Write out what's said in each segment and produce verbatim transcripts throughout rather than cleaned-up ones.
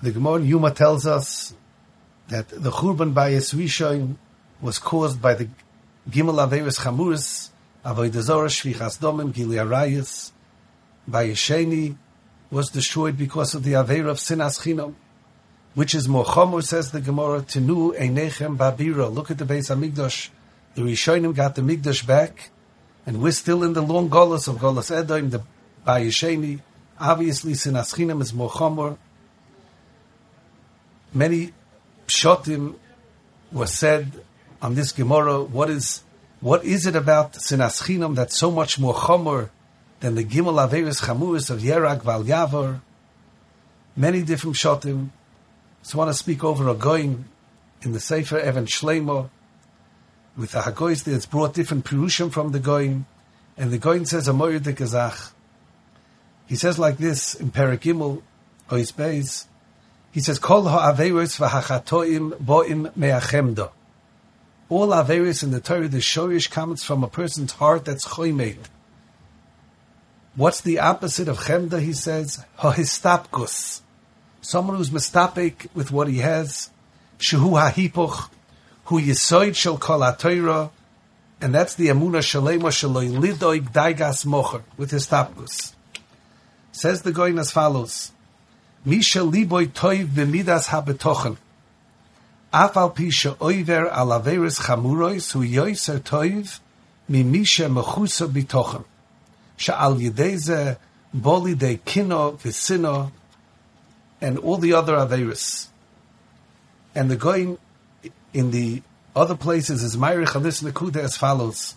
The Gemara in Yuma tells us that the Churban Bayis Rishon was caused by the Gimel Averis Chamuris, Avodah Zorah, Shvichas Domim, Gili Arayis. Bayis Sheni was destroyed because of the Aveira of Sinas Chinam, which is more Chomor, says the Gemara, Tenu Einechem Babira. Look at the Beis HaMikdash. The Rishonim got the Mikdash back, and we're still in the long Golos of Golos Edom, the Bayis Sheni. Obviously, Sinas Chinam is more Chomor. Many pshotim were said on this Gemara. What is what is it about Sinas Chinam that's so much more Chomor than the Gimel Averis Chamuris of Yerag Val Yavar? Many different pshotim. So I want to speak over a goyim in the Sefer Even Shleimo. With the Hagoyis, it's brought different pirushim from the goyim, and the goyim says a moyer de kazach. He says like this in Perek Gimel Ois Beis. He says, Kol ha'averos v'hachatoim bo'im me'achemda. All averos in the Torah, the shorish comes from a person's heart that's choymed. What's the opposite of chemda? He says, ha'histapkus. Someone who's mistapek with what he has. Shehu ha'hipuch, hu yisoid shel kol ha'torah, and that's the emunah shalema shaloi lidoig daigas mocher, with histapkus. Says the goyin as follows. Misha liboy toiv b'midas habetochen. Afal pi she'oiver al averes chamurois hu yoiser toiv mi misha mechusa bitochen. She'al yedeze boli de kino v'sino and all the other averes. And the going in the other places is Meirich on this nekuda as follows.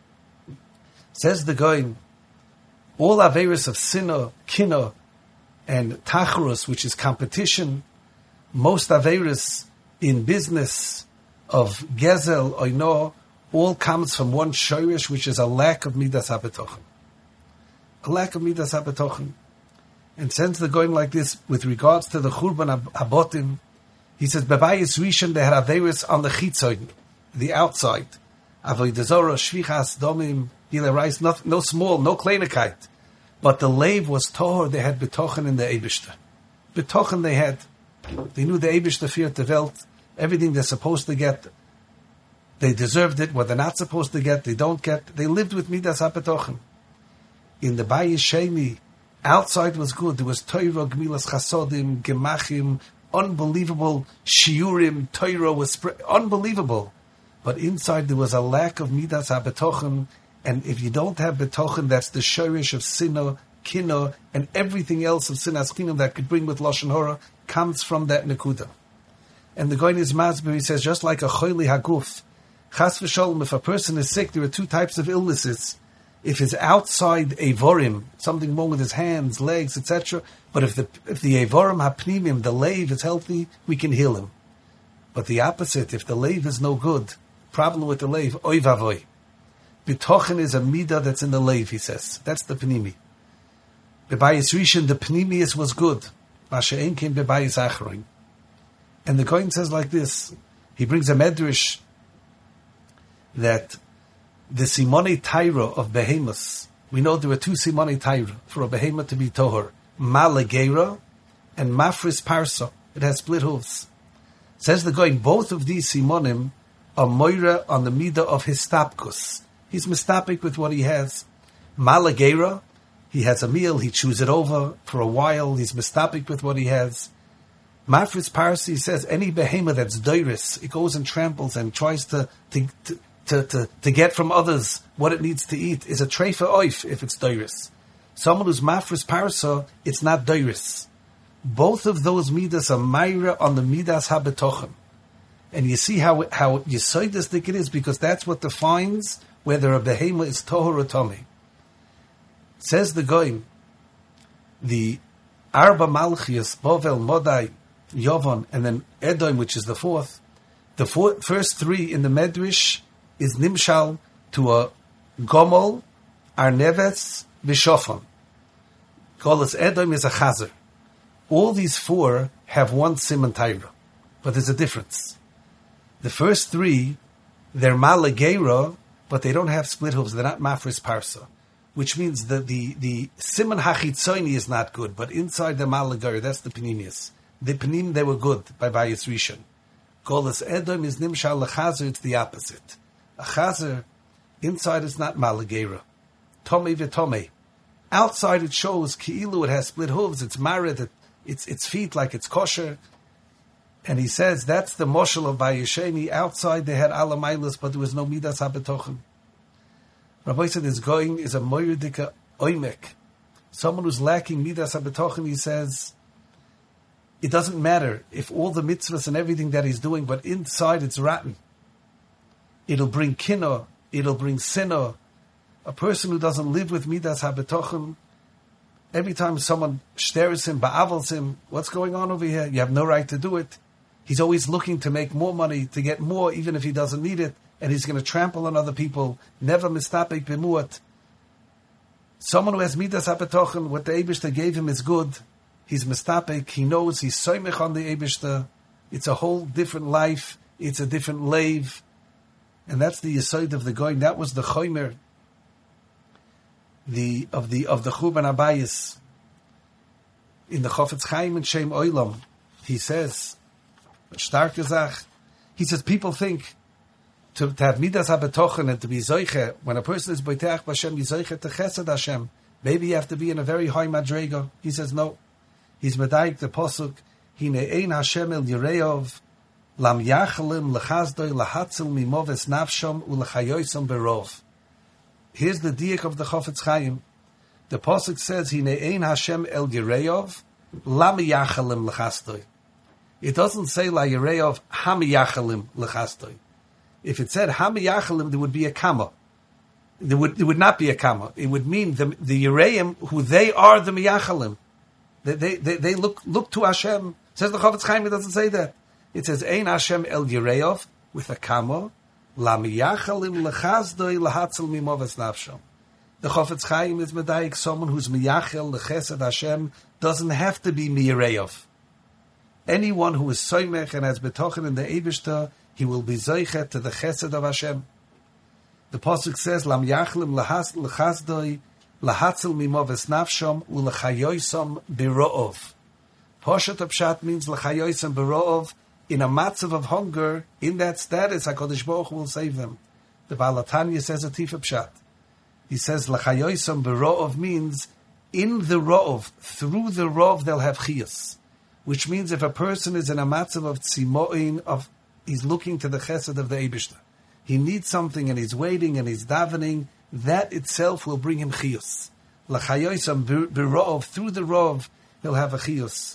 Says the going, all averes of sino, kino, and tacharus, which is competition, most averis in business of gezel oino, all comes from one shorish, which is a lack of midas habetochen. A lack of midas habetochen. And since they're going like this with regards to the churban abotim, he says bebayis rishon they had averis on the chitzoin, the outside. Avodah Zorah, shvichas domim, gilei rice, no, no small, no kleinigkeit. But the leiv was tohor, they had betochen in the Eibishter. Betochen they had. They knew the Eibishter feared the Welt. Everything they're supposed to get, they deserved it. What they're not supposed to get, they don't get. They lived with Midas HaBetochen. In the Bayis Sheni, outside was good. There was Torah, Gemilas Chasodim, Gemachim, unbelievable Shiurim, Torah was spread, unbelievable. But inside there was a lack of Midas HaBetochen. And if you don't have betochen, that's the shorish of sino, kino, and everything else of sinas kino that could bring with lashon hora comes from that nekuda. And the goyin is masber. He says just like a choili haguf, chas v'sholom. If a person is sick, there are two types of illnesses. If his outside evorim, something wrong with his hands, legs, et cetera. But if the if the evorim hapnimim, the leiv is healthy, we can heal him. But the opposite, if the leiv is no good, problem with the leiv, oy vavoy. Bitochen is a midah that's in the leiv, he says. That's the pnimi. Bebayis Rishon, the pnimius was good. Masha'en came bebayis achroin. And the Kohen says like this. He brings a medrash that the simone taira of behemoths, we know there are two simone taira for a behemoth to be tohor. Malageira and mafris parsa. It has split hooves. Says the Kohen, both of these simonim are moira on the midah of histapkus. He's mistapik with what he has. Malageira, he has a meal, he chews it over for a while, he's mistapik with what he has. Mafris Parsi says any behemoth that's doiris, it goes and tramples and tries to to, to, to, to to get from others what it needs to eat, is a treifa oif if it's doiris. Someone who's Mafris Parsa, it's not doiris. Both of those midas are mayra on the midas habetochen. And you see how how yesodistic it is, because that's what defines whether a behemoth is tohor or tomei. Says the goyim, the Arba Malchias, Bovel, Modai, Yovon, and then Edom, which is the fourth. The four, first three in the Medrash is Nimshal to a Gomol, Arneves, Vishofon. Golas Edom is a Chazer. All these four have one Siman Taira, but there's a difference. The first three, they're Malageira, but they don't have split hooves. They're not Mafris Parsa, which means that the, the Siman Hachitzoini is not good, but inside the Malageira, that's the Paninius. the Pnim, they were good by Bayis Rishon. Golas Edom is Nimshal Lechazer, it's the opposite. A Chazer, inside is not Malagera. Tomei v'tomei. Outside it shows Ki'ilu, it has split hooves, it's married, it, it's its feet like it's kosher. And he says that's the moshel of Bayesheni. Outside they had Alamailas, but there was no Midas HaBetochen. Rabbi said this going is a Moyerdika Oimek. Someone who's lacking Midas HaBetochen, he says, it doesn't matter if all the mitzvahs and everything that he's doing, but inside it's rotten. It'll bring kino, it'll bring sino. A person who doesn't live with Midas HaBetochen, every time someone stares him, ba'avels him, what's going on over here? You have no right to do it. He's always looking to make more money, to get more, even if he doesn't need it, and he's going to trample on other people. Never mistapek b'muat. Someone who has Midas HaBetochen, what the Eibishter gave him is good. He's mistapek, he knows, he's soymech on the Eibishter. It's a whole different life. It's a different lave. And that's the yesod of the going. That was the chomer the of the of the Churban Abayis. In the Chofetz Chaim and Shem Oilam, he says, starke Zach, he says people think to, to have Midas HaBetochen and to be Zoiche, when a person is Boiteach B'Hashem, he's Zoiche to Chesed Hashem. Maybe you have to be in a very high madrega. He says no. He's Medaik the Posuk, Hine Ein Hashem El Yireov, Lam Yachalim Lechazdoi Lahatzil Mimoves Nafshom Ulechayoisam Berov. Here's the diak of the Chofetz Chaim. The Posuk says, Hine Ein Hashem El Yireov, Lam Yachalim Lechazdoi. It doesn't say La Yireov Ham Yachalim Lechazdoi. If it said Ham Yachalim, there would be a comma. There would there would not be a comma. It would mean the the Yireim, who they are the Miyachalim. They, they, they, they look look to Hashem. It says the Chofetz Chaim, it doesn't say that. It says, Ein Hashem El Yireov, with a comma, La Miyachalim Lechazdoi Lahatzil Mimoves Nafshom. The Chofetz Chaim is Medaik, someone who's Miyachel Lechesed Hashem, doesn't have to be Miyireov. Anyone who is Soymech and has Betochen in the Eibishter, he will be Zoichet to the Chesed of Hashem. The Pasuk says, Lam Yachalim Lechazdoi Lahatzil Mimoves Nafshom Ulechayoisam Biro'ov. Poshet Pshat means Lechayoisam Biro'ov. In a matzav of hunger, in that status, HaKadosh Baruch Hu will save them. The Baal HaTanya says a tifa pshat. He says, L'chayoisam b'ro'ov means, in the ro'ov, through the ro'ov, they'll have chiyas. Which means if a person is in a matzav of tzimoin, of, he's looking to the chesed of the Eibishter. He needs something and he's waiting and he's davening, that itself will bring him chiyas. L'chayoisam b'ro'ov, through the ro'ov, he'll have a chiyas.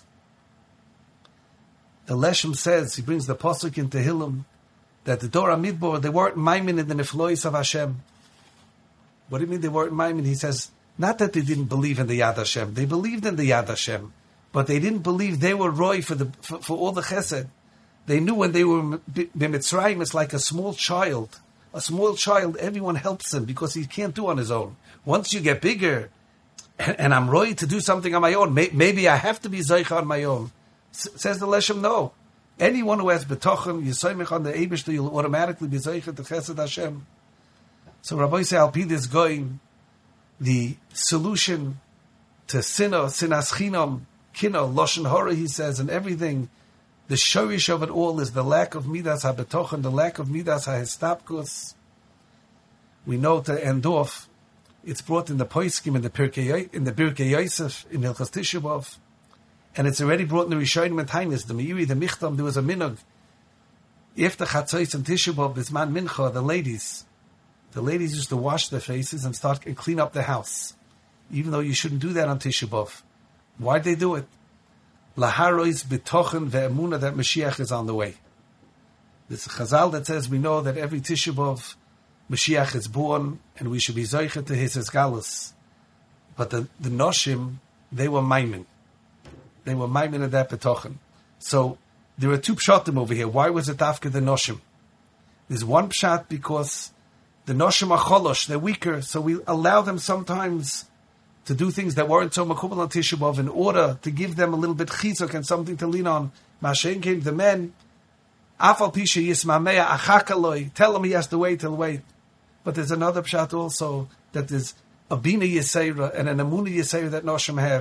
The Leshem says, he brings the Pasuk in Tehillim, that the Dor HaMidbar, they weren't maimin in the neflois of Hashem. What do you mean they weren't maimin? He says, not that they didn't believe in the Yad Hashem. They believed in the Yad Hashem. But they didn't believe they were roy for the for, for all the chesed. They knew when they were b'Mitzrayim, it's like a small child. A small child, everyone helps him because he can't do on his own. Once you get bigger, and, and I'm roy to do something on my own, may, maybe I have to be Zoich on my own. Says the Leshem, no. Anyone who has betochen, yisoymech on the Eibishter, you'll automatically be zoichet to Chesed Hashem. So Rabbi say, Al Pi this going, the solution to sinah, sinas chinam, kino, loshen hora, he says, and everything, the shorish of it all is the lack of midas habetochen, the lack of midas hahestapkus. We know to end off, it's brought in the Poiskim, in the Pirkei, in the Birkei Yosef, in Hilchos Tisha B'Av. And it's already brought in the Rishonim and Tainis, the Meiri, the Michtam, there was a minog. If the Chatzos and Tisha B'Av, Bisman Mincha, the ladies, the ladies used to wash their faces and start and clean up the house. Even though you shouldn't do that on Tisha B'Av. Why'd they do it? Laharois bitochen ve'emuna, that Mashiach is on the way. There's a Chazal that says we know that every Tisha B'Av, Mashiach is born, and we should be zoichet to his esgalus. But the, the Noshim, they were maimin. They were maimin of that betochen. So there are two pshatim over here. Why was it after the Noshim? There's one pshat because the Noshim are cholosh, they're weaker, so we allow them sometimes to do things that weren't so makubal on Tisha B'Av in order to give them a little bit chizuk and something to lean on. Mashen came the men, afal pisha yismamea achakaloi, tell him he has to wait till wait. But there's another pshat also, that there's a bina yisera and an amuna yisera that Noshim have.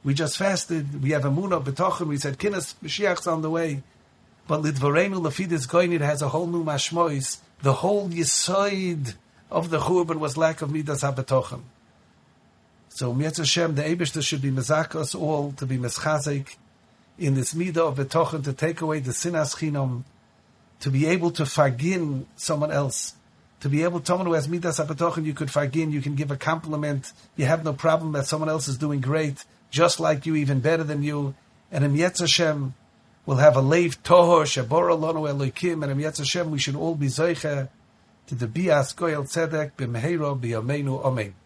We just fasted. We have Emunah, B'tochen. We said, Kinnis, Mashiach's on the way. But Lidvarenu, Lefidis Goyin, it has a whole new mashmois. The whole Yisoid of the Churban was lack of Midas HaBetochen. So, Mietz Hashem, the Eibishter should be mezaka us all, to be meschazik in this Midah of Betochen, to take away the Sinas Chinom, to be able to forgive someone else, to be able, someone who has Midas HaBetochen, you could forgive, you can give a compliment, you have no problem that someone else is doing great, just like you, even better than you, and in Mietz Hashem, we'll have a leiv tohor, shabora lonu elokim, and in Mietz Hashem, we should all be zoiche to the bias goyel tzedek, b'meheiro, b'yameinu, amen.